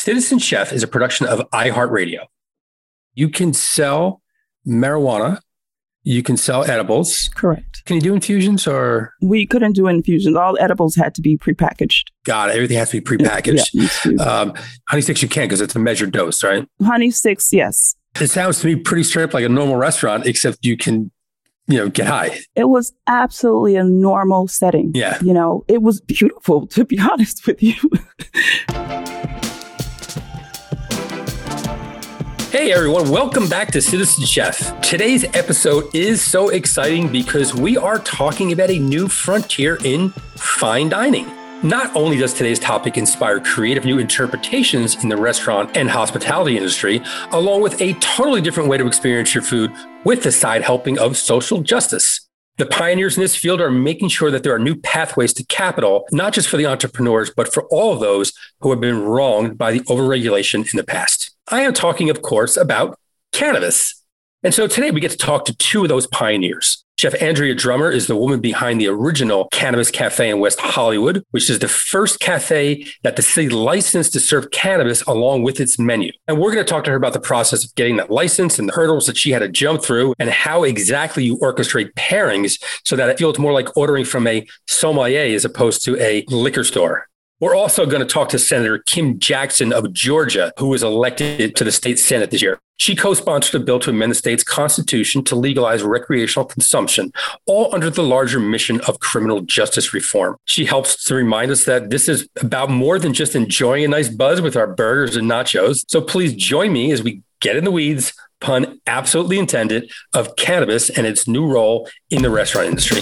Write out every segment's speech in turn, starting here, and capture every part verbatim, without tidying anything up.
Citizen Chef is a production of iHeartRadio. You can sell marijuana. You can sell edibles. Correct. Can you do infusions or? We couldn't do infusions. All edibles had to be prepackaged. Got it. Everything has to be prepackaged. Yeah, um, honey sticks you can because it's a measured dose, right? Honey sticks, yes. It sounds to me pretty straight up like a normal restaurant, except you can, you know, get high. It was absolutely a normal setting. Yeah. You know, it was beautiful, to be honest with you. Hey everyone, welcome back to Citizen Chef. Today's episode is so exciting because we are talking about a new frontier in fine dining. Not only does today's topic inspire creative new interpretations in the restaurant and hospitality industry, along with a totally different way to experience your food with the side helping of social justice. The pioneers in this field are making sure that there are new pathways to capital, not just for the entrepreneurs, but for all of those who have been wronged by the overregulation in the past. I am talking, of course, about cannabis. And so today we get to talk to two of those pioneers. Chef Andrea Drummer is the woman behind the original Cannabis Cafe in West Hollywood, which is the first cafe that the city licensed to serve cannabis along with its menu. And we're going to talk to her about the process of getting that license and the hurdles that she had to jump through and how exactly you orchestrate pairings so that it feels more like ordering from a sommelier as opposed to a liquor store. We're also going to talk to Senator Kim Jackson of Georgia, who was elected to the state Senate this year. She co-sponsored a bill to amend the state's constitution to legalize recreational consumption, all under the larger mission of criminal justice reform. She helps to remind us that this is about more than just enjoying a nice buzz with our burgers and nachos. So please join me as we get in the weeds, pun absolutely intended, of cannabis and its new role in the restaurant industry.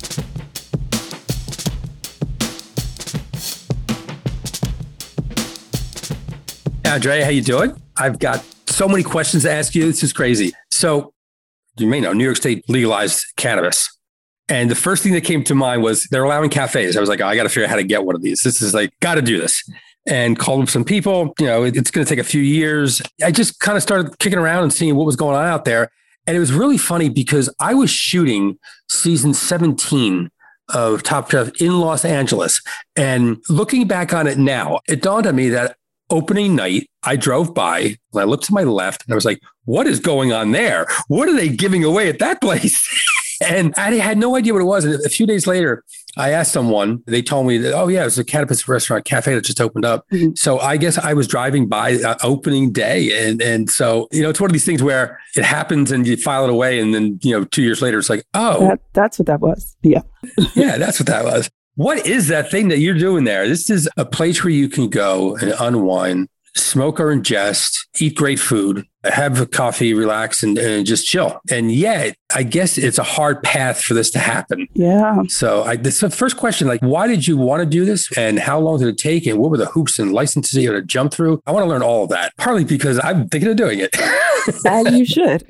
Andrea, how you doing? I've got so many questions to ask you. This is crazy. So you may know New York State legalized cannabis. And the first thing that came to mind was they're allowing cafes. I was like, oh, I got to figure out how to get one of these. This is like, got to do this. And called up some people. You know, it, it's going to take a few years. I just kind of started kicking around and seeing what was going on out there. And it was really funny because I was shooting season seventeen of Top Chef in Los Angeles. And looking back on it now, it dawned on me that opening night, I drove by and I looked to my left and I was like, what is going on there? What are they giving away at that place? And I had no idea what it was. And a few days later, I asked someone, they told me that, oh yeah, it was a cannabis restaurant cafe that just opened up. Mm-hmm. So I guess I was driving by uh, opening day. And, and so, you know, it's one of these things where it happens and you file it away. And then, you know, two years later, it's like, oh, that, that's what that was. Yeah. Yeah, that's what that was. What is that thing that you're doing there? This is a place where you can go and unwind, smoke or ingest, eat great food, have a coffee, relax, and, and just chill. And yet, I guess it's a hard path for this to happen. Yeah. So I, this is the first question, like, why did you want to do this? And how long did it take? And what were the hoops and licenses you had to jump through? I want to learn all of that, partly because I'm thinking of doing it. As you should.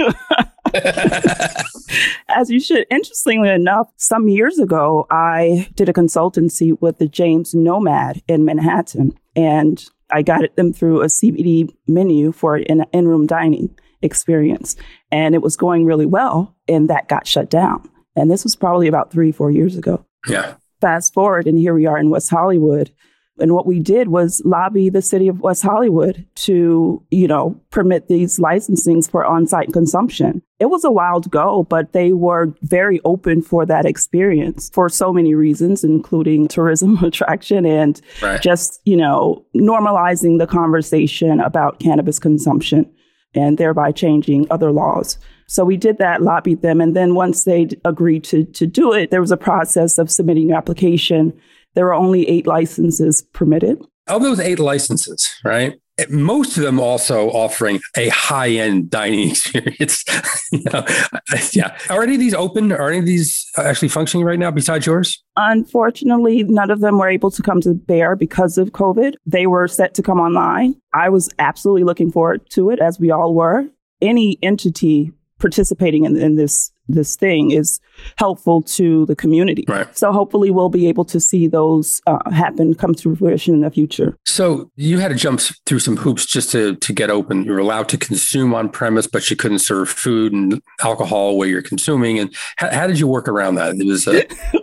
As you should. Interestingly enough, some years ago, I did a consultancy with the James Nomad in Manhattan, and I guided them through a C B D menu for an in-room dining experience. And it was going really well, and that got shut down. And this was probably about three, four years ago. Yeah. Fast forward, and here we are in West Hollywood. And what we did was lobby the city of West Hollywood to, you know, permit these licensings for on-site consumption. It was a while to go, but they were very open for that experience for so many reasons, including tourism attraction and right. just, you know, normalizing the conversation about cannabis consumption and thereby changing other laws. So we did that, lobbied them. And then once they agreed to, to do it, there was a process of submitting your application. There were only eight licenses permitted. Of those eight licenses, right? Most of them also offering a high-end dining experience. you know, yeah. Are any of these open? Are any of these actually functioning right now besides yours? Unfortunately, none of them were able to come to bear because of COVID. They were set to come online. I was absolutely looking forward to it, as we all were. Any entity participating in, in this this thing is helpful to the community. Right. So hopefully we'll be able to see those uh, happen, come to fruition in the future. So you had to jump through some hoops just to, to get open. You were allowed to consume on premise, but you couldn't serve food and alcohol where you're consuming. And how, how did you work around that? It was a...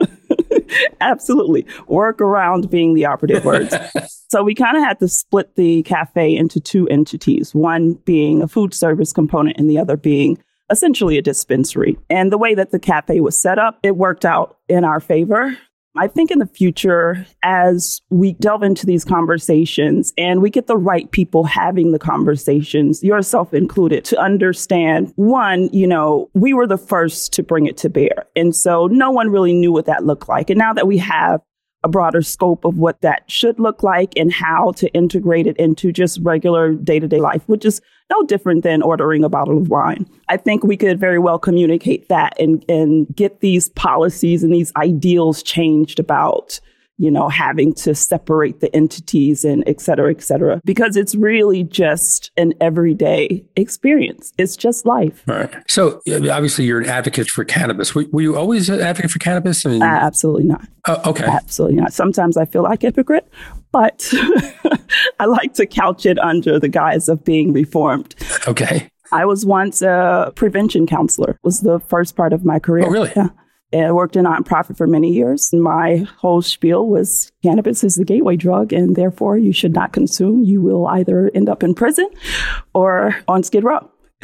Absolutely. Work around being the operative words. So we kind of had to split the cafe into two entities, one being a food service component and the other being essentially a dispensary. And the way that the cafe was set up, it worked out in our favor. I think in the future, as we delve into these conversations and we get the right people having the conversations, yourself included, to understand, one, you know, we were the first to bring it to bear. And so no one really knew what that looked like. And now that we have a broader scope of what that should look like and how to integrate it into just regular day-to-day life, which is no different than ordering a bottle of wine. I think we could very well communicate that and, and get these policies and these ideals changed about, you know, having to separate the entities and et cetera, et cetera, because it's really just an everyday experience. It's just life. All right. So obviously you're an advocate for cannabis. Were, were you always an advocate for cannabis? I mean, uh, absolutely not. Uh, okay. Absolutely not. Sometimes I feel like a hypocrite, but I like to couch it under the guise of being reformed. Okay. I was once a prevention counselor, was the first part of my career. Oh, really? Yeah. And I worked in nonprofit for many years. My whole spiel was cannabis is the gateway drug, and therefore you should not consume. You will either end up in prison or on Skid Row.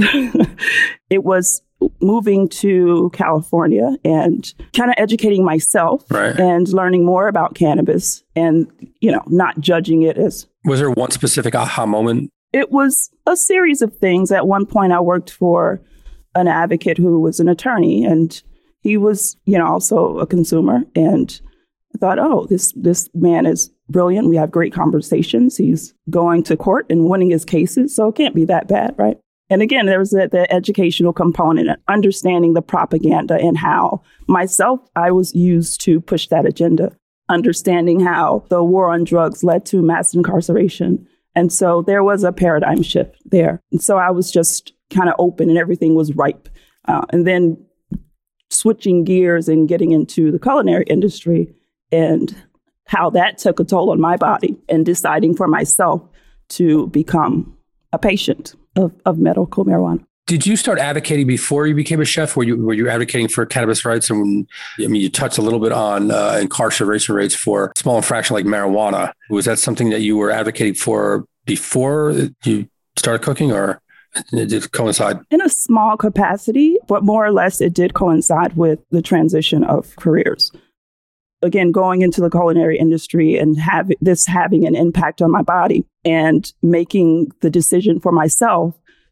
It was moving to California and kind of educating myself right. and learning more about cannabis and, you know, not judging it as. Was there one specific aha moment? It was a series of things. At one point, I worked for an advocate who was an attorney, and he was, you know, also a consumer. And I thought, oh, this this man is brilliant. We have great conversations. He's going to court and winning his cases. So it can't be that bad, right? And again, there was the, the educational component, understanding the propaganda and how myself, I was used to push that agenda, understanding how the war on drugs led to mass incarceration. And so there was a paradigm shift there. And so I was just kind of open and everything was ripe. Uh, and then switching gears and getting into the culinary industry and how that took a toll on my body and deciding for myself to become a patient of, of medical marijuana. Did you start advocating before you became a chef? Were you were you advocating for cannabis rights? And I mean, you touched a little bit on uh, incarceration rates for small infraction like marijuana. Was that something that you were advocating for before you started cooking, or did it coincide? In a small capacity, but more or less it did coincide with the transition of careers. Again, going into the culinary industry and have this having an impact on my body and making the decision for myself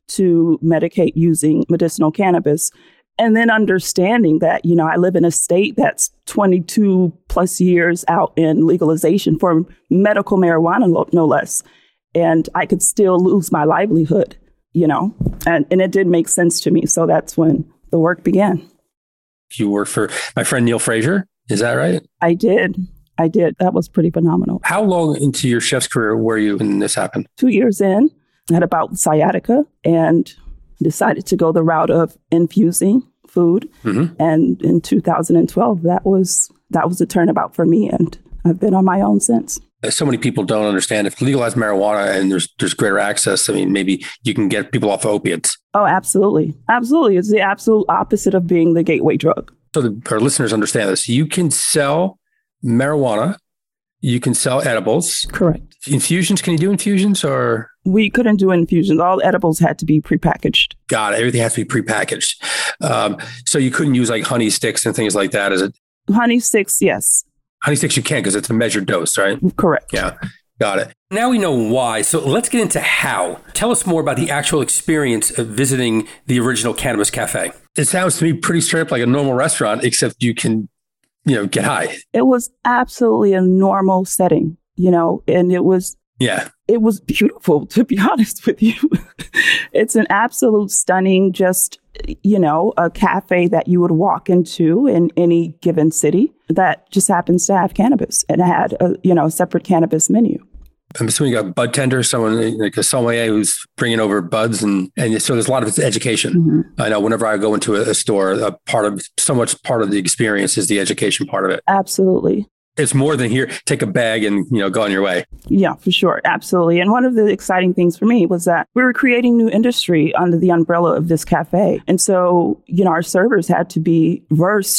to medicate using medicinal cannabis. And then understanding that, you know, I live in a state that's twenty-two plus years out in legalization for medical marijuana, no less. And I could still lose my livelihood, you know, and, and it did make sense to me. So that's when the work began. You work for my friend Neil Fraser. Is that right? I did. I did. That was pretty phenomenal. How long into your chef's career were you when this happened? Two years in. I had a bout with sciatica and decided to go the route of infusing food. Mm-hmm. And in two thousand twelve, that was that was a turnabout for me. And I've been on my own since. So many people don't understand if legalize marijuana and there's there's greater access. I mean, maybe you can get people off of opiates. Oh, absolutely. Absolutely. It's the absolute opposite of being the gateway drug. So the, our listeners understand this. You can sell marijuana. You can sell edibles. Correct. Infusions. Can you do infusions or? We couldn't do infusions. All edibles had to be prepackaged. Got it. Everything has to be prepackaged. Um, so you couldn't use like honey sticks and things like that, is it? Honey sticks, yes. Honey sticks you can because it's a measured dose, right? Correct. Yeah. Got it. Now we know why. So let's get into how. Tell us more about the actual experience of visiting the original Cannabis Cafe. It sounds to me pretty straight up like a normal restaurant, except you can, you know, get high. It was absolutely a normal setting, you know, and it was, yeah, it was beautiful, to be honest with you. It's an absolute stunning, just, you know, a cafe that you would walk into in any given city that just happens to have cannabis and had a, you know, a separate cannabis menu. I'm assuming you got a bud tender, someone like a sommelier who's bringing over buds. And, and so there's a lot of education. Mm-hmm. I know whenever I go into a, a store, a part of so much part of the experience is the education part of it. Absolutely. It's more than here, take a bag and, you know, go on your way. Yeah, for sure. Absolutely. And one of the exciting things for me was that we were creating new industry under the umbrella of this cafe. And so, you know, our servers had to be versed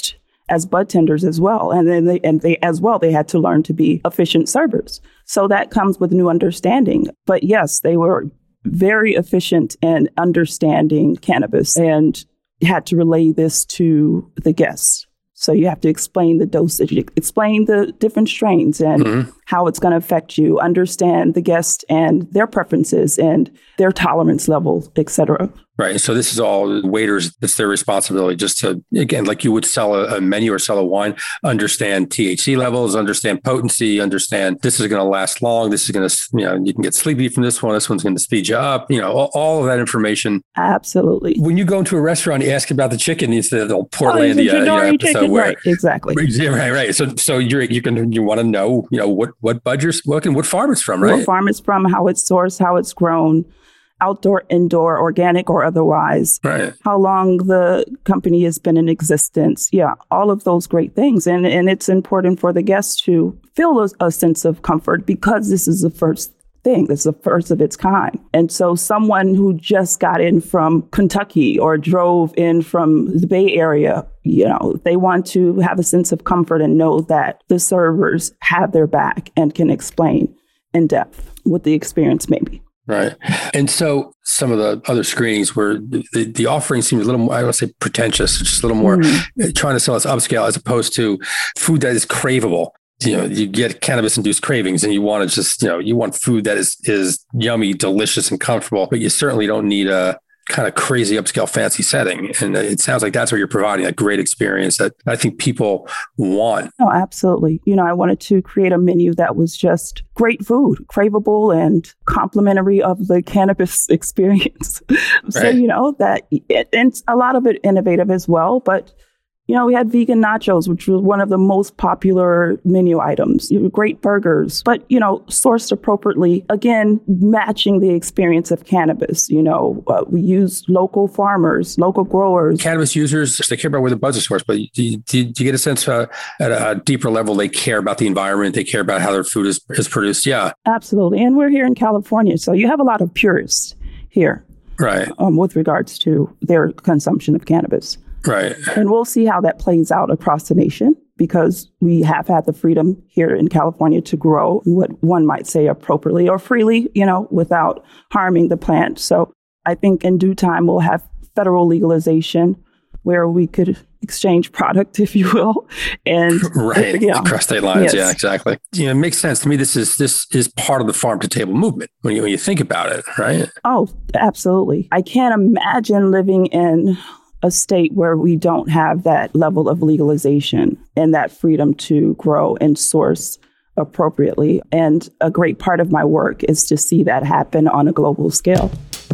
as bud tenders as well. And then they, and they, as well, they had to learn to be efficient servers. So that comes with new understanding. But yes, they were very efficient in understanding cannabis and had to relay this to the guests. So you have to explain the dosage, explain the different strains and mm-hmm. how it's going to affect you, understand the guest and their preferences and their tolerance levels, et cetera. Right. So this is all waiters. It's their responsibility just to, again, like you would sell a, a menu or sell a wine, understand T H C levels, understand potency, understand this is going to last long. This is going to, you know, you can get sleepy from this one. This one's going to speed you up. You know, all, all of that information. Absolutely. When you go into a restaurant, you ask about the chicken. It's the old Portlandia oh, you know, episode chicken. where, right, exactly. Right, right. So, so you're you can you want to know, you know, what what bud you're smoking, what farm it's from, right? What farm it's from, how it's sourced, how it's grown. Outdoor, indoor, organic or otherwise, right. How long the company has been in existence. Yeah, all of those great things. And and it's important for the guests to feel a, a sense of comfort because this is the first thing. This is the first of its kind. And so someone who just got in from Kentucky or drove in from the Bay Area, you know, they want to have a sense of comfort and know that the servers have their back and can explain in depth what the experience may be. Right. And so some of the other screenings where the, the offering seems a little more, I don't want to say pretentious, just a little more mm-hmm. trying to sell us upscale as opposed to food that is craveable. You know, you get cannabis induced cravings and you want to just, you know, you want food that is, is yummy, delicious and comfortable, but you certainly don't need a kind of crazy upscale fancy setting. And it sounds like that's what you're providing, a great experience that I think people want. Oh, absolutely. You know, I wanted to create a menu that was just great food, craveable and complimentary of the cannabis experience. so, right. you know, that it, and a lot of it innovative as well, but you know, we had vegan nachos, which was one of the most popular menu items. Great burgers, but, you know, sourced appropriately. Again, matching the experience of cannabis. You know, uh, we use local farmers, local growers. Cannabis users, they care about where the buds are sourced, but do you, do you get a sense uh, at a deeper level, they care about the environment, they care about how their food is, is produced? Yeah. Absolutely. And we're here in California, so you have a lot of purists here. Right. Um, with regards to their consumption of cannabis. Right. And we'll see how that plays out across the nation because we have had the freedom here in California to grow what one might say appropriately or freely, you know, without harming the plant. So I think in due time, we'll have federal legalization where we could exchange product, if you will. And right. Yeah. Across state lines. Yes. Yeah, exactly. You know, it makes sense to me. This is this is part of the farm to table movement when you, when you think about it, right? Oh, absolutely. I can't imagine living in a state where we don't have that level of legalization and that freedom to grow and source appropriately. And a great part of my work is to see that happen on a global scale.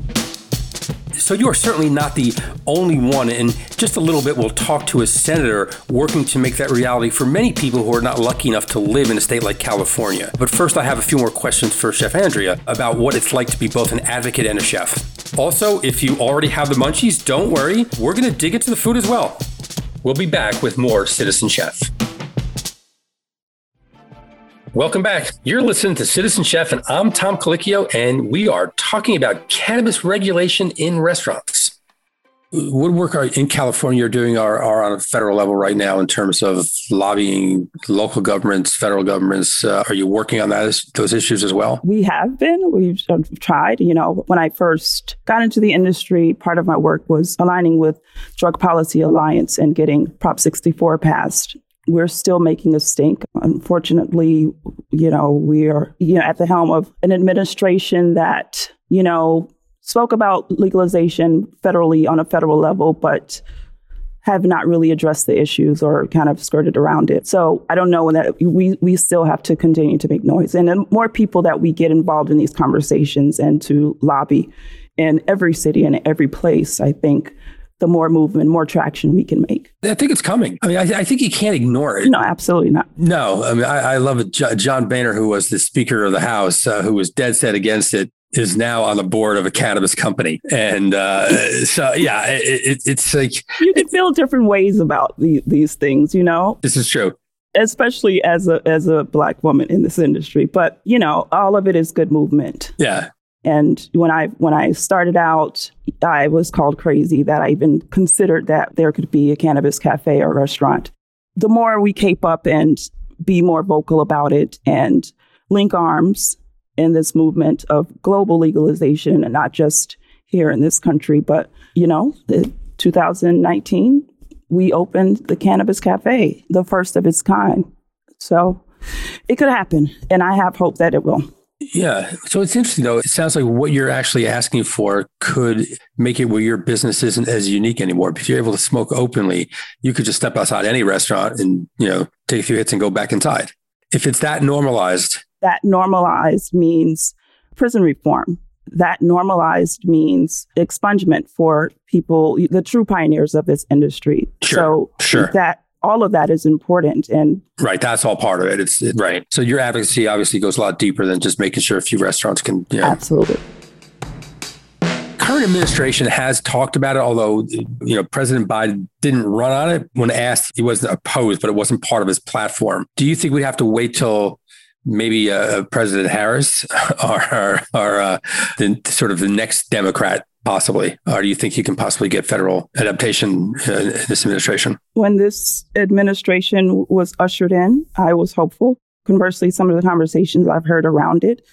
So you are certainly not the only one. In just a little bit, we'll talk to a senator working to make that reality for many people who are not lucky enough to live in a state like California. But first, I have a few more questions for Chef Andrea about what it's like to be both an advocate and a chef. Also, if you already have the munchies, don't worry. We're going to dig into the food as well. We'll be back with more Citizen Chef. Welcome back. You're listening to Citizen Chef, and I'm Tom Colicchio, and we are talking about cannabis regulation in restaurants. What work are in California are doing are, are on a federal level right now in terms of lobbying local governments, federal governments? Uh, are you working on that, those issues as well? We have been. We've tried. You know, when I first got into the industry, part of my work was aligning with Drug Policy Alliance and getting Prop sixty-four passed. We're still making a stink. Unfortunately, you know, we are you know, at the helm of an administration that, you know, spoke about legalization federally on a federal level, but have not really addressed the issues or kind of skirted around it. So I don't know when that we, we still have to continue to make noise. And the more people that we get involved in these conversations and to lobby in every city and every place, I think the more movement, more traction we can make. I think it's coming. I mean, I, I think you can't ignore it. No, absolutely not. No, I mean, I, I love it. John Boehner, who was the Speaker of the House, uh, who was dead set against it, is now on the board of a cannabis company. And uh, so, yeah, it, it, it's like... You can feel different ways about the, these things, you know? This is true. Especially as a as a Black woman in this industry. But, you know, all of it is good movement. Yeah. And when I when I started out, I was called crazy that I even considered that there could be a cannabis cafe or restaurant the more we cape up and be more vocal about it and link arms in this movement of global legalization, and not just here in this country, but, you know, the two thousand nineteen, we opened the Cannabis Cafe, the first of its kind. So it could happen, and I have hope that it will. Yeah. So it's interesting, though. It sounds like what you're actually asking for could make it where your business isn't as unique anymore. If you're able to smoke openly, you could just step outside any restaurant and, you know, take a few hits and go back inside. If it's that normalized. That normalized means prison reform. That normalized means expungement for people, the true pioneers of this industry. Sure. So sure. that all of that is important. And right. That's all part of it. It's it, right. So your advocacy obviously goes a lot deeper than just making sure a few restaurants can, you know. Absolutely. Current administration has talked about it, although, you know, President Biden didn't run on it. When asked, he wasn't opposed, but it wasn't part of his platform. Do you think we have to wait till maybe uh, President Harris or, or, or uh, the sort of the next Democrat possibly? Or do you think you can possibly get federal adaptation uh, in this administration? When this administration was ushered in, I was hopeful. Conversely, some of the conversations I've heard around it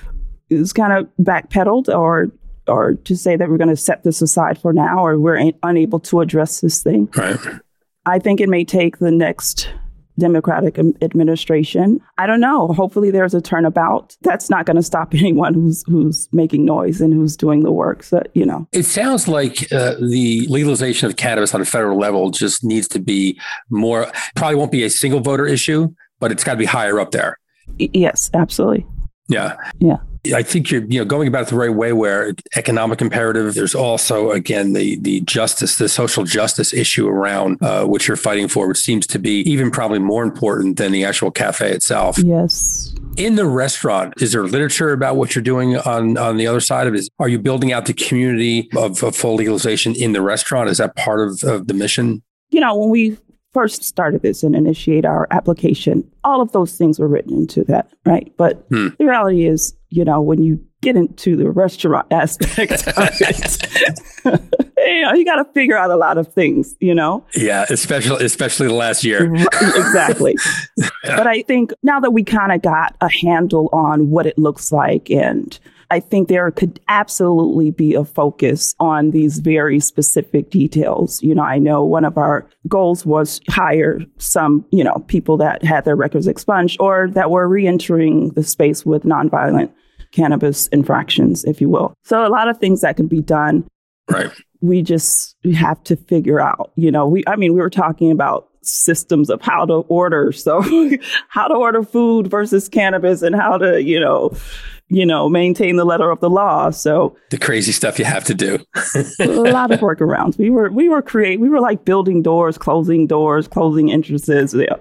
is kind of backpedaled, or or to say that we're going to set this aside for now, or we're a- unable to address this thing. Right. I think it may take the next Democratic administration. I don't know. Hopefully there's a turnabout. That's not going to stop anyone who's who's making noise and who's doing the work. So, you know, it sounds like uh, the legalization of cannabis on a federal level just needs to be more, probably won't be a single voter issue, but it's got to be higher up there. Y- yes, absolutely. Yeah. Yeah. I think you're, you know, going about it the right way, where economic imperative, there's also, again, the the justice, the social justice issue around uh, which you're fighting for, which seems to be even probably more important than the actual cafe itself. Yes. In the restaurant, is there literature about what you're doing on, on the other side of it? Are you building out the community of, of full legalization in the restaurant? Is that part of, of the mission? You know, when we first started this and initiate our application, all of those things were written into that, right? But hmm. the reality is, you know, when you get into the restaurant aspect of it, you know, you got to figure out a lot of things, you know? Yeah, especially especially the last year. Exactly. Yeah. But I think now that we kind of got a handle on what it looks like, and I think there could absolutely be a focus on these very specific details. You know, I know one of our goals was hire some, you know, people that had their records expunged or that were reentering the space with nonviolent cannabis infractions, if you will. So a lot of things that can be done. Right. We just we have to figure out, you know, we I mean, we were talking about systems of how to order. So how to order food versus cannabis, and how to, you know, you know, maintain the letter of the law. So the crazy stuff you have to do. A lot of workarounds. We were we were create we were like building doors, closing doors, closing entrances. Yeah.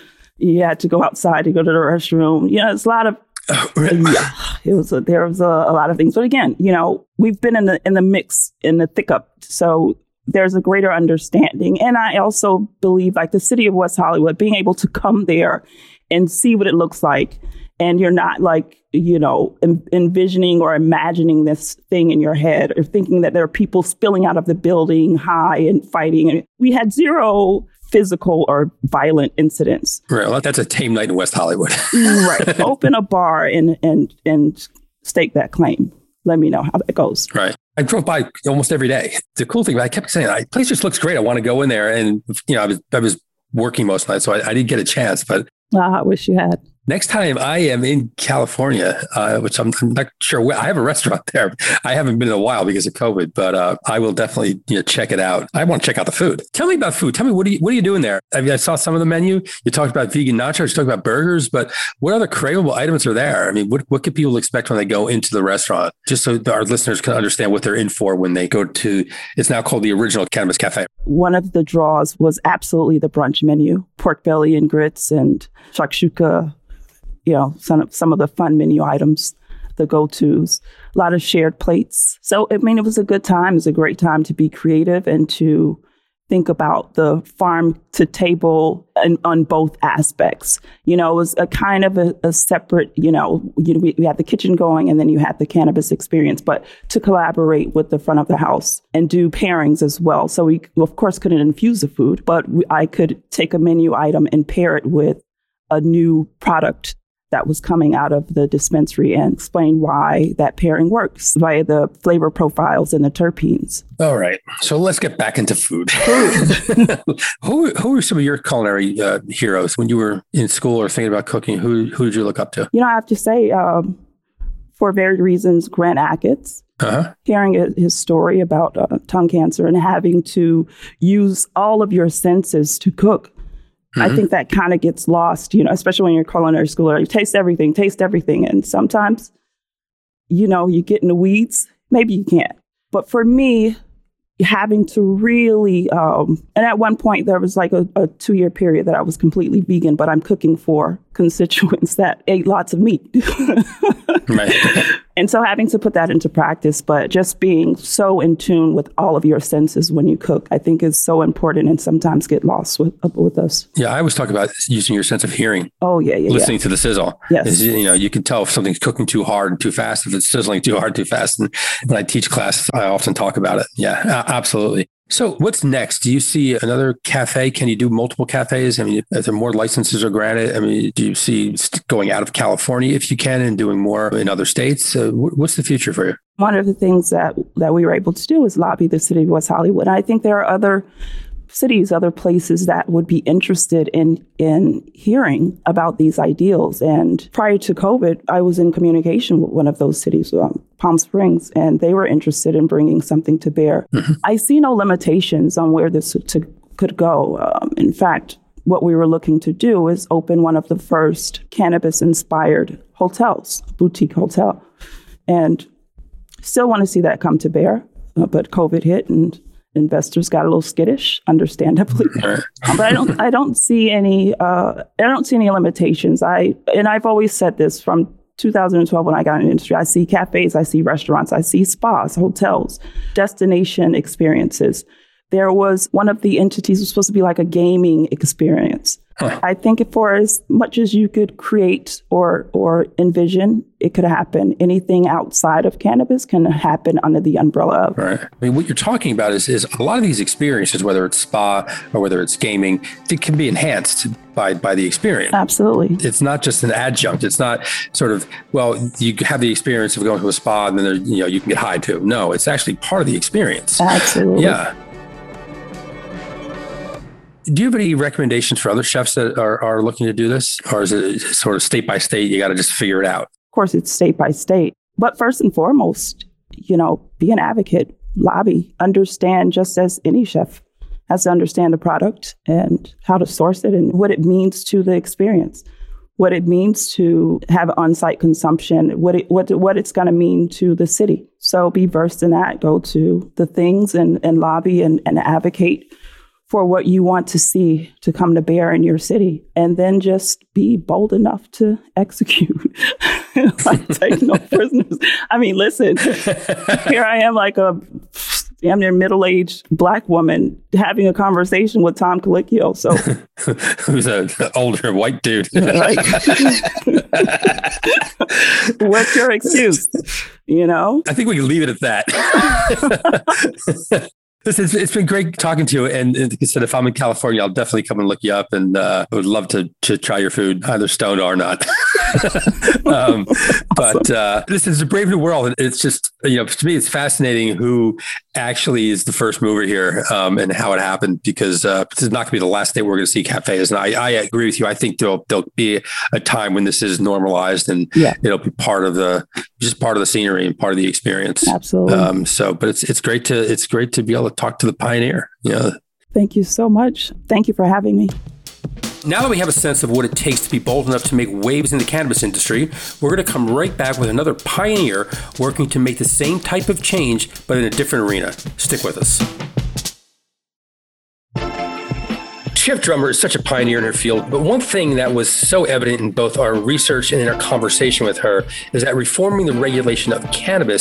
You had to go outside to go to the restroom. You know, it's a lot of oh, really? yeah. It was a, there was a, a lot of things. But again, you know, we've been in the in the mix, in the thick up. So there's a greater understanding. And I also believe, like, the city of West Hollywood, being able to come there and see what it looks like. And you're not like, you know, en- envisioning or imagining this thing in your head, or thinking that there are people spilling out of the building high and fighting. And we had zero physical or violent incidents. Right. Well, that's a tame night in West Hollywood. Right. Open a bar and and and stake that claim. Let me know how that goes. Right. I drove by almost every day. The cool thing, but I kept saying, "The place just looks great. I want to go in there." And, you know, I was I was working most nights, so I, I didn't get a chance. But uh, I wish you had. Next time I am in California, uh, which I'm, I'm not sure where, I have a restaurant there. I haven't been in a while because of COVID, but uh, I will definitely, you know, check it out. I want to check out the food. Tell me about food. Tell me, what are you, what are you doing there? I mean, I saw some of the menu. You talked about vegan nachos, you talked about burgers, but what other craveable items are there? I mean, what, what can people expect when they go into the restaurant? Just so our listeners can understand what they're in for when they go to, it's now called the Original Cannabis Cafe. One of the draws was absolutely the brunch menu, pork belly and grits and shakshuka. You know, some of, some of the fun menu items, the go-tos, a lot of shared plates. So, I mean, it was a good time. It was a great time to be creative and to think about the farm to table and on both aspects. You know, it was a kind of a, a separate, you know, you know, we, we had the kitchen going and then you had the cannabis experience, but to collaborate with the front of the house and do pairings as well. So we, of course, couldn't infuse the food, but we, I could take a menu item and pair it with a new product that was coming out of the dispensary and explain why that pairing works via the flavor profiles and the terpenes. All right. So let's get back into food. who who are some of your culinary uh, heroes when you were in school or thinking about cooking? Who who did you look up to? You know, I have to say, um, for varied reasons, Grant Achatz. Uh-huh. Hearing his story about uh, tongue cancer and having to use all of your senses to cook. Mm-hmm. I think that kind of gets lost, you know, especially when you're culinary school. You taste everything, taste everything. And sometimes, you know, you get in the weeds. Maybe you can't. But for me, having to really, um, and at one point there was like a, a two year period that I was completely vegan, but I'm cooking for constituents that ate lots of meat. Right. And so having to put that into practice, but just being so in tune with all of your senses when you cook, I think is so important and sometimes get lost with with us. Yeah, I always talk about using your sense of hearing. Oh, yeah, yeah. Listening yeah. to the sizzle. Yes. Is, you know, you can tell if something's cooking too hard and too fast, if it's sizzling too hard, too fast. And when I teach classes, I often talk about it. Yeah, absolutely. So what's next? Do you see another cafe? Can you do multiple cafes? I mean, are there more licenses are granted? I mean, do you see going out of California if you can and doing more in other states? Uh, what's the future for you? One of the things that, that we were able to do is lobby the city of West Hollywood. I think there are other cities, other places that would be interested in in hearing about these ideals. And prior to COVID, I was in communication with one of those cities, um, Palm Springs, and they were interested in bringing something to bear. Mm-hmm. I see no limitations on where this to, could go. Um, in fact, what we were looking to do is open one of the first cannabis-inspired hotels, boutique hotel. And still want to see that come to bear, uh, but COVID hit and investors got a little skittish, understandably. um, but I don't, I don't see any, uh, I don't see any limitations. I and I've always said this from two thousand twelve when I got in the industry. I see cafes, I see restaurants, I see spas, hotels, destination experiences. There was one of the entities was supposed to be like a gaming experience. Huh. I think for as much as you could create or or envision, it could happen. Anything outside of cannabis can happen under the umbrella of. Right. I mean, what you're talking about is, is a lot of these experiences, whether it's spa or whether it's gaming, it can be enhanced by by the experience. Absolutely. It's not just an adjunct. It's not sort of, well, you have the experience of going to a spa and then there, you know you can get high too. No, it's actually part of the experience. Absolutely. Yeah. Do you have any recommendations for other chefs that are, are looking to do this? Or is it sort of state by state? You got to just figure it out. Of course, it's state by state. But first and foremost, you know, be an advocate, lobby, understand just as any chef has to understand the product and how to source it and what it means to the experience, what it means to have on-site consumption, what it, what, what it's going to mean to the city. So be versed in that. Go to the things and, and lobby and, and advocate for what you want to see to come to bear in your city, and then just be bold enough to execute. Like, take no prisoners. I mean, listen, here I am like a damn near middle-aged Black woman having a conversation with Tom Colicchio. So who's an older white dude. What's your excuse? You know? I think we can leave it at that. Listen, it's, it's been great talking to you. And, and like I said, if I'm in California, I'll definitely come and look you up, and uh, I would love to to try your food, either stoned or not. um, but uh, listen, it's a brave new world. It's just, you know, to me, it's fascinating who actually is the first mover here, um, and how it happened, because uh, this is not going to be the last day we're going to see cafes. And I, I agree with you. I think there'll, there'll be a time when this is normalized, and yeah. it'll be part of the, just part of the scenery and part of the experience. Absolutely. Um, so, but it's, it's great to, it's great to be able to talk to the pioneer. Yeah. Thank you so much. Thank you for having me. Now that we have a sense of what it takes to be bold enough to make waves in the cannabis industry, we're going to come right back with another pioneer working to make the same type of change, but in a different arena. Stick with us. Chef Drummer is such a pioneer in her field, but one thing that was so evident in both our research and in our conversation with her is that reforming the regulation of cannabis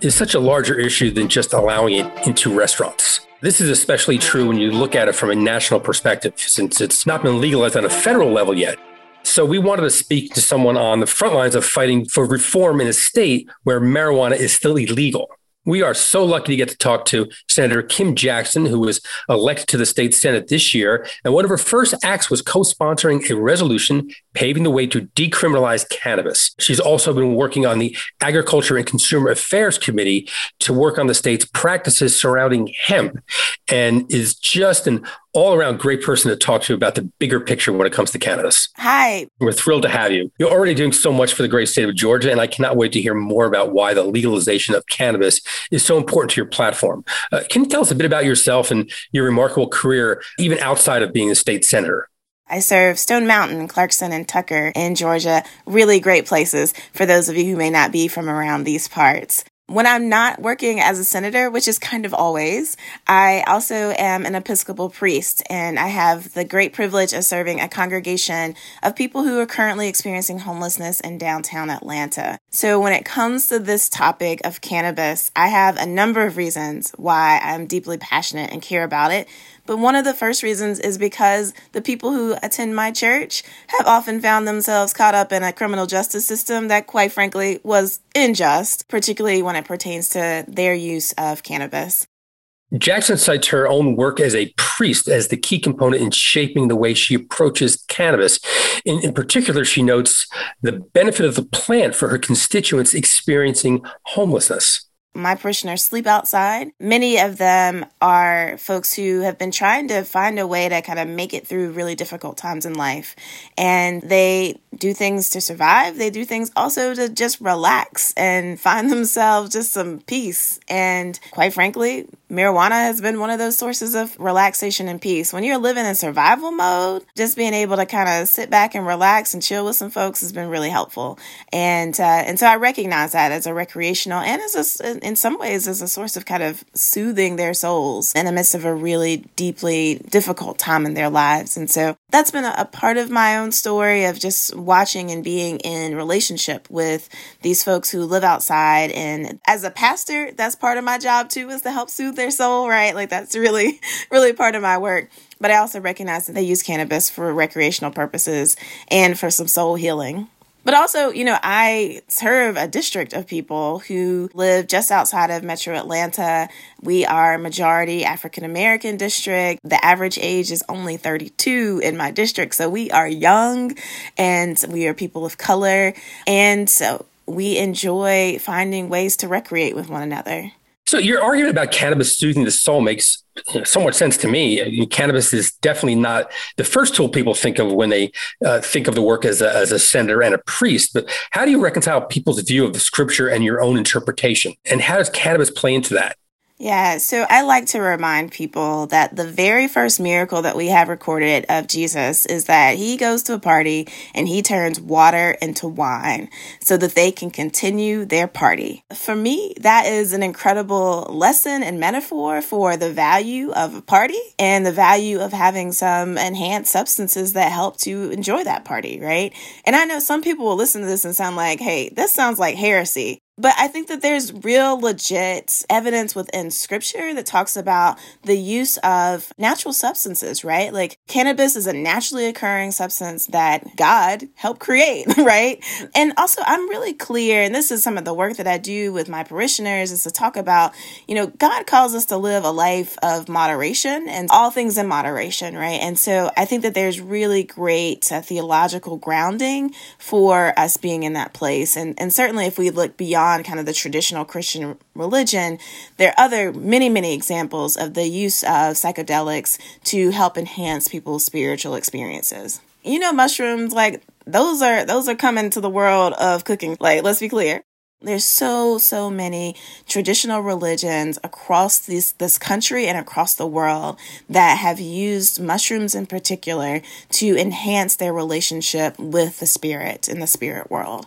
is such a larger issue than just allowing it into restaurants. This is especially true when you look at it from a national perspective, since it's not been legalized on a federal level yet. So we wanted to speak to someone on the front lines of fighting for reform in a state where marijuana is still illegal. We are so lucky to get to talk to Senator Kim Jackson, who was elected to the state Senate this year. And one of her first acts was co-sponsoring a resolution paving the way to decriminalize cannabis. She's also been working on the Agriculture and Consumer Affairs Committee to work on the state's practices surrounding hemp, and is just an all-around great person to talk to about the bigger picture when it comes to cannabis. Hi. We're thrilled to have you. You're already doing so much for the great state of Georgia, and I cannot wait to hear more about why the legalization of cannabis is so important to your platform. Uh, can you tell us a bit about yourself and your remarkable career, even outside of being a state senator? I serve Stone Mountain, Clarkson, and Tucker in Georgia. Really great places for those of you who may not be from around these parts. When I'm not working as a senator, which is kind of always, I also am an Episcopal priest, and I have the great privilege of serving a congregation of people who are currently experiencing homelessness in downtown Atlanta. So when it comes to this topic of cannabis, I have a number of reasons why I'm deeply passionate and care about it. But one of the first reasons is because the people who attend my church have often found themselves caught up in a criminal justice system that, quite frankly, was unjust, particularly when it pertains to their use of cannabis. Jackson cites her own work as a priest as the key component in shaping the way she approaches cannabis. In, in particular, she notes the benefit of the plant for her constituents experiencing homelessness. My parishioners sleep outside. Many of them are folks who have been trying to find a way to kind of make it through really difficult times in life. And they do things to survive. They do things also to just relax and find themselves just some peace. And quite frankly, marijuana has been one of those sources of relaxation and peace. When you're living in survival mode, just being able to kind of sit back and relax and chill with some folks has been really helpful. And uh, and so I recognize that as a recreational and as a, in some ways as a source of kind of soothing their souls in the midst of a really deeply difficult time in their lives. And so that's been a, a part of my own story of just watching and being in relationship with these folks who live outside. And as a pastor, that's part of my job too, is to help soothe their soul, right? Like that's really, really part of my work. But I also recognize that they use cannabis for recreational purposes and for some soul healing. But also, you know, I serve a district of people who live just outside of Metro Atlanta. We are a majority African-American district. The average age is only thirty-two in my district. So we are young and we are people of color. And so we enjoy finding ways to recreate with one another. So your argument about cannabis soothing the soul makes you know, so much sense to me. I mean, cannabis is definitely not the first tool people think of when they uh, think of the work as a, as a senator and a priest. But how do you reconcile people's view of the scripture and your own interpretation? And how does cannabis play into that? Yeah, so I like to remind people that the very first miracle that we have recorded of Jesus is that he goes to a party and he turns water into wine so that they can continue their party. For me, that is an incredible lesson and metaphor for the value of a party and the value of having some enhanced substances that help to enjoy that party, right? And I know some people will listen to this and sound like, hey, this sounds like heresy. But I think that there's real legit evidence within scripture that talks about the use of natural substances, right? Like cannabis is a naturally occurring substance that God helped create, right? And also I'm really clear, and this is some of the work that I do with my parishioners, is to talk about, you know, God calls us to live a life of moderation and all things in moderation, right? And so I think that there's really great uh, theological grounding for us being in that place. And, and certainly if we look beyond kind of the traditional Christian religion, there are other many, many examples of the use of psychedelics to help enhance people's spiritual experiences. You know, mushrooms, like those are those are coming to the world of cooking. Like, let's be clear. There's so, so many traditional religions across this, this country and across the world that have used mushrooms in particular to enhance their relationship with the spirit in the spirit world.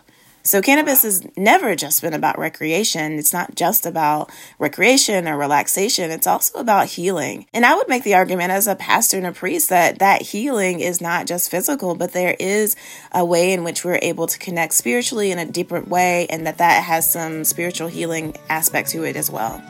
So cannabis has never just been about recreation. It's not just about recreation or relaxation. It's also about healing. And I would make the argument as a pastor and a priest that that healing is not just physical, but there is a way in which we're able to connect spiritually in a deeper way, and that that has some spiritual healing aspect to it as well.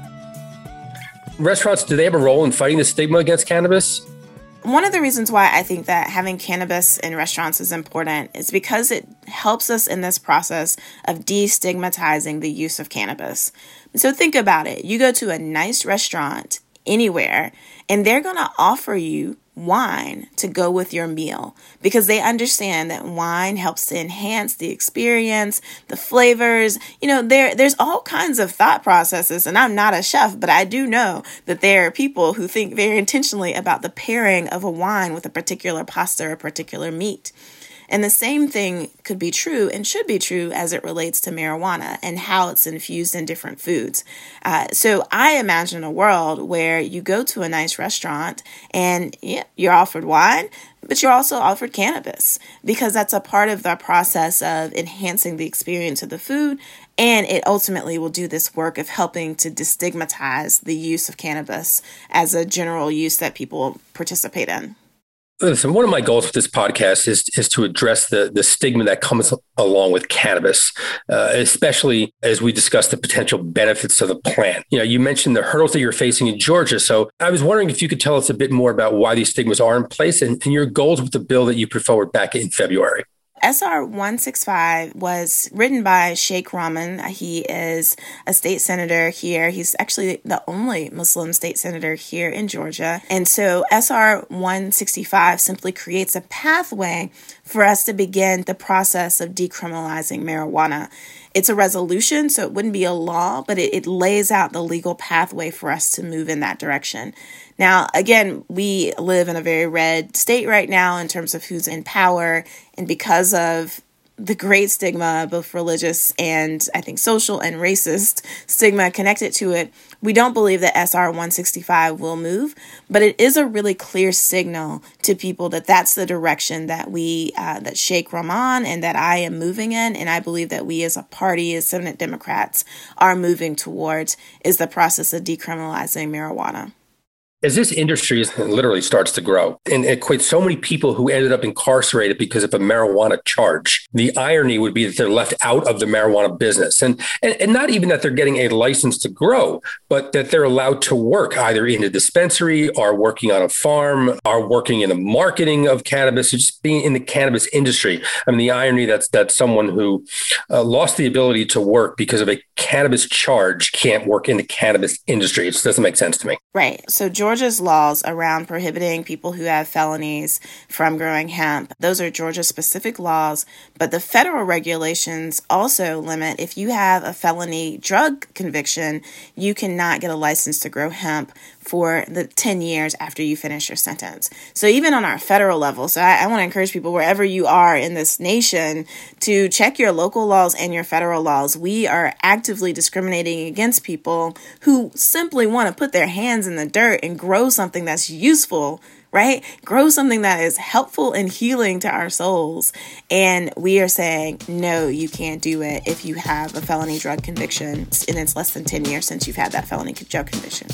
Restaurants, do they have a role in fighting the stigma against cannabis? One of the reasons why I think that having cannabis in restaurants is important is because it helps us in this process of destigmatizing the use of cannabis. So think about it. You go to a nice restaurant anywhere, and they're going to offer you wine to go with your meal because they understand that wine helps to enhance the experience, the flavors. You know, there there's all kinds of thought processes, and I'm not a chef, but I do know that there are people who think very intentionally about the pairing of a wine with a particular pasta or a particular meat. And the same thing could be true and should be true as it relates to marijuana and how it's infused in different foods. Uh, so I imagine a world where you go to a nice restaurant and yeah, you're offered wine, but you're also offered cannabis because that's a part of the process of enhancing the experience of the food. And it ultimately will do this work of helping to destigmatize the use of cannabis as a general use that people participate in. Listen, one of my goals with this podcast is is to address the the stigma that comes along with cannabis, uh, especially as we discuss the potential benefits of the plant. You know, you mentioned the hurdles that you're facing in Georgia. So I was wondering if you could tell us a bit more about why these stigmas are in place and, and your goals with the bill that you put forward back in February. S R one sixty-five was written by Sheikh Rahman. He is a state senator here. He's actually the only Muslim state senator here in Georgia. And so S R one sixty-five simply creates a pathway for us to begin the process of decriminalizing marijuana. It's a resolution, so it wouldn't be a law, but it, it lays out the legal pathway for us to move in that direction. Now, again, we live in a very red state right now in terms of who's in power. And because of the great stigma, both religious and I think social and racist stigma connected to it, we don't believe that S R one sixty-five will move. But it is a really clear signal to people that that's the direction that we, uh, that Sheikh Rahman and that I am moving in. And I believe that we as a party, as Senate Democrats, are moving towards is the process of decriminalizing marijuana. As this industry literally starts to grow and equates so many people who ended up incarcerated because of a marijuana charge, the irony would be that they're left out of the marijuana business. And, and, and not even that they're getting a license to grow, but that they're allowed to work either in a dispensary or working on a farm or working in the marketing of cannabis, or just being in the cannabis industry. I mean, the irony that's that someone who uh, lost the ability to work because of a cannabis charge can't work in the cannabis industry. It just doesn't make sense to me. Right. So Georgia Georgia's laws around prohibiting people who have felonies from growing hemp, those are Georgia-specific laws, but the federal regulations also limit if you have a felony drug conviction, you cannot get a license to grow hemp for the ten years after you finish your sentence. So even on our federal level, so I, I want to encourage people wherever you are in this nation to check your local laws and your federal laws. We are actively discriminating against people who simply want to put their hands in the dirt and grow something that's useful, right? Grow something that is helpful and healing to our souls. And we are saying, no, you can't do it if you have a felony drug conviction and it's less than ten years since you've had that felony drug conviction.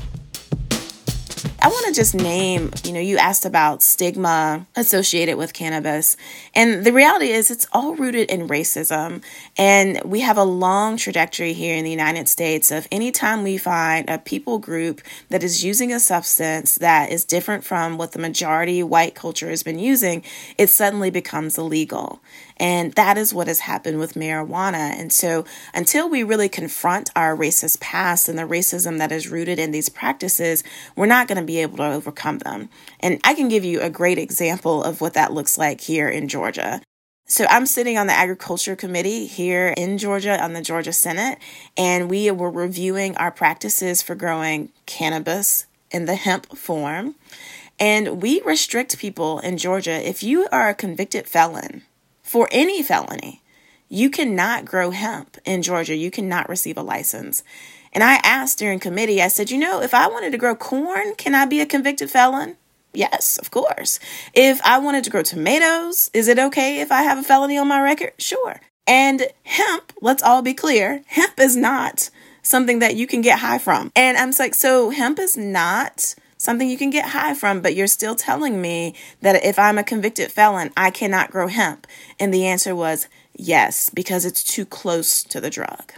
I want to just name, you know, you asked about stigma associated with cannabis. And the reality is it's all rooted in racism. And we have a long trajectory here in the United States of anytime we find a people group that is using a substance that is different from what the majority white culture has been using, it suddenly becomes illegal. And that is what has happened with marijuana. And so until we really confront our racist past and the racism that is rooted in these practices, we're not going to be able to overcome them. And I can give you a great example of what that looks like here in Georgia. So I'm sitting on the Agriculture Committee here in Georgia on the Georgia Senate, and we were reviewing our practices for growing cannabis in the hemp form. And we restrict people in Georgia. If you are a convicted felon, for any felony, you cannot grow hemp in Georgia. You cannot receive a license. And I asked during committee, I said, you know, if I wanted to grow corn, can I be a convicted felon? Yes, of course. If I wanted to grow tomatoes, is it okay if I have a felony on my record? Sure. And hemp, let's all be clear, hemp is not something that you can get high from. And I'm like, so hemp is not something you can get high from, but you're still telling me that if I'm a convicted felon, I cannot grow hemp. And the answer was yes, because it's too close to the drug.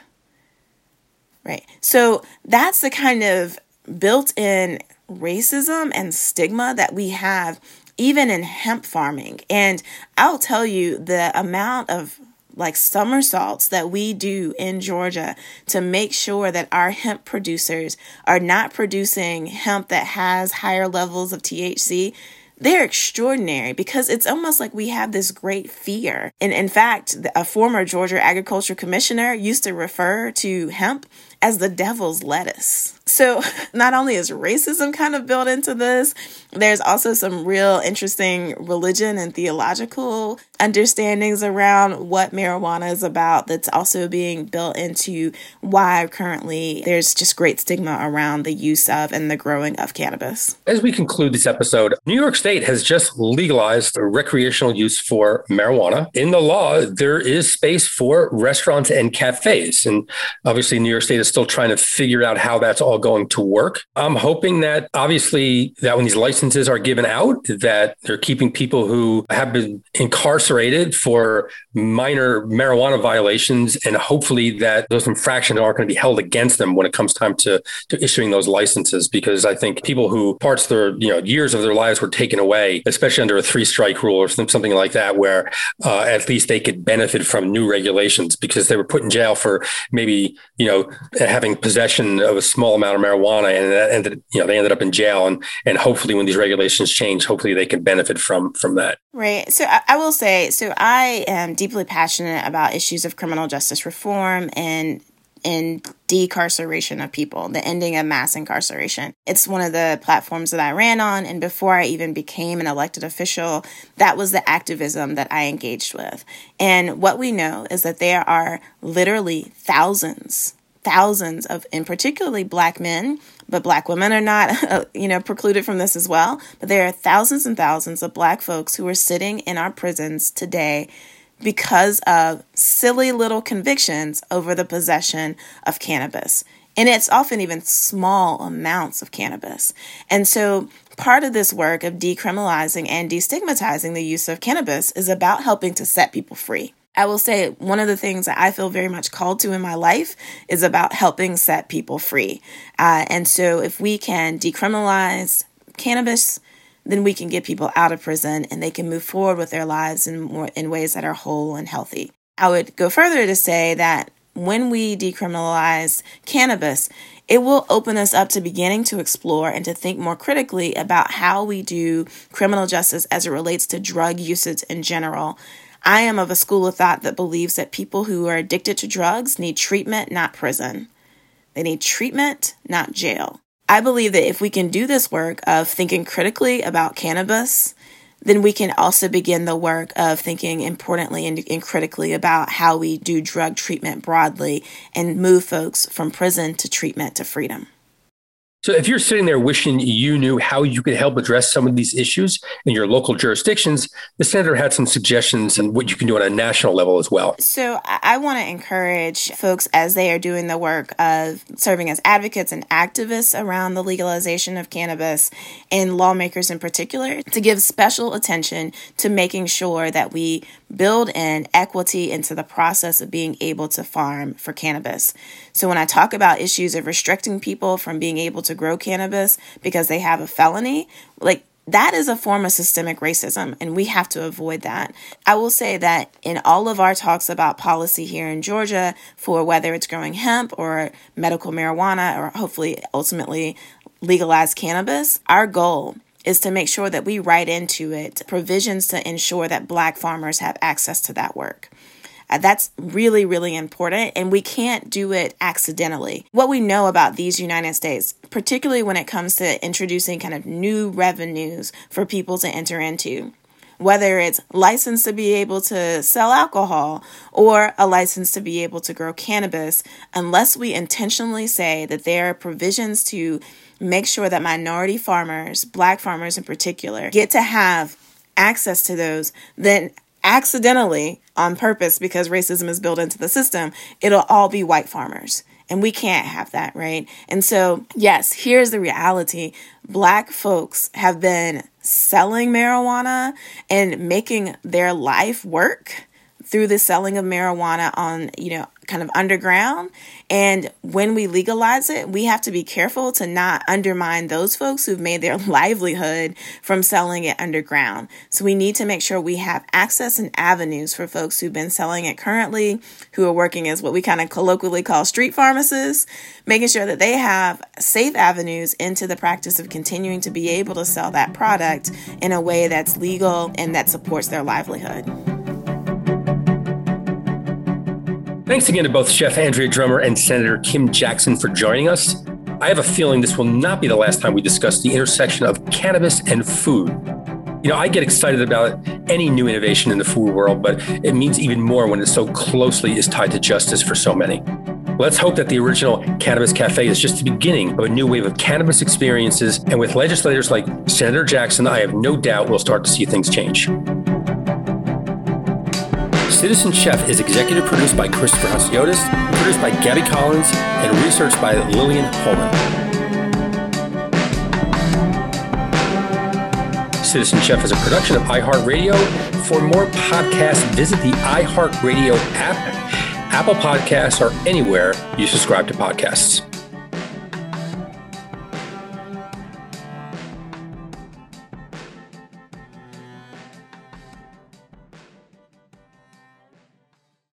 Right. So that's the kind of built-in racism and stigma that we have even in hemp farming. And I'll tell you the amount of like somersaults that we do in Georgia to make sure that our hemp producers are not producing hemp that has higher levels of T H C. They're extraordinary because it's almost like we have this great fear. And in fact, a former Georgia agriculture commissioner used to refer to hemp as the devil's lettuce. So not only is racism kind of built into this, there's also some real interesting religion and theological understandings around what marijuana is about that's also being built into why currently there's just great stigma around the use of and the growing of cannabis. As we conclude this episode, New York State has just legalized recreational use for marijuana. In the law, there is space for restaurants and cafes. And obviously, New York State is still trying to figure out how that's all going to work. I'm hoping that obviously that when these licenses are given out, that they're keeping people who have been incarcerated for minor marijuana violations, and hopefully that those infractions aren't going to be held against them when it comes time to, to issuing those licenses. Because I think people who parts of their, you know, years of their lives were taken away, especially under a three strike rule or something like that, where uh, at least they could benefit from new regulations because they were put in jail for maybe, you know, having possession of a small amount of marijuana, and that ended, you know, they ended up in jail. And and hopefully when these regulations change, hopefully they can benefit from from that. Right. So I, I will say, so I am deeply passionate about issues of criminal justice reform and in decarceration of people, the ending of mass incarceration. It's one of the platforms that I ran on. And before I even became an elected official, that was the activism that I engaged with. And what we know is that there are literally thousands, thousands of, and particularly Black men, but Black women are not, you know, precluded from this as well. But there are thousands and thousands of Black folks who are sitting in our prisons today because of silly little convictions over the possession of cannabis. And it's often even small amounts of cannabis. And so part of this work of decriminalizing and destigmatizing the use of cannabis is about helping to set people free. I will say one of the things that I feel very much called to in my life is about helping set people free. Uh, and so if we can decriminalize cannabis, then we can get people out of prison and they can move forward with their lives in more in ways that are whole and healthy. I would go further to say that when we decriminalize cannabis, it will open us up to beginning to explore and to think more critically about how we do criminal justice as it relates to drug usage in general. I am of a school of thought that believes that people who are addicted to drugs need treatment, not prison. They need treatment, not jail. I believe that if we can do this work of thinking critically about cannabis, then we can also begin the work of thinking importantly and, and critically about how we do drug treatment broadly and move folks from prison to treatment to freedom. So if you're sitting there wishing you knew how you could help address some of these issues in your local jurisdictions, the senator had some suggestions on what you can do on a national level as well. So I want to encourage folks as they are doing the work of serving as advocates and activists around the legalization of cannabis, and lawmakers in particular, to give special attention to making sure that we build in equity into the process of being able to farm for cannabis. So when I talk about issues of restricting people from being able to grow cannabis because they have a felony, like that is a form of systemic racism, and we have to avoid that. I will say that in all of our talks about policy here in Georgia, for whether it's growing hemp or medical marijuana or hopefully ultimately legalized cannabis, our goal is to make sure that we write into it provisions to ensure that Black farmers have access to that work. Uh, that's really, really important, and we can't do it accidentally. What we know about these United States, particularly when it comes to introducing kind of new revenues for people to enter into, whether it's license to be able to sell alcohol or a license to be able to grow cannabis, unless we intentionally say that there are provisions to make sure that minority farmers, Black farmers in particular, get to have access to those, then accidentally, on purpose, because racism is built into the system, it'll all be white farmers. And we can't have that, right? And so, yes, here's the reality. Black folks have been selling marijuana and making their life work through the selling of marijuana on, you know, kind of underground. And when we legalize it, we have to be careful to not undermine those folks who've made their livelihood from selling it underground. So we need to make sure we have access and avenues for folks who've been selling it currently, who are working as what we kind of colloquially call street pharmacists, making sure that they have safe avenues into the practice of continuing to be able to sell that product in a way that's legal and that supports their livelihood. Thanks again to both Chef Andrea Drummer and Senator Kim Jackson for joining us. I have a feeling this will not be the last time we discuss the intersection of cannabis and food. You know, I get excited about any new innovation in the food world, but it means even more when it so closely is tied to justice for so many. Let's hope that the original Cannabis Cafe is just the beginning of a new wave of cannabis experiences, and with legislators like Senator Jackson, I have no doubt we'll start to see things change. Citizen Chef is executive produced by Christopher Hasiotis, produced by Gabby Collins, and researched by Lillian Holman. Citizen Chef is a production of iHeartRadio. For more podcasts, visit the iHeartRadio app, Apple Podcasts, or anywhere you subscribe to podcasts.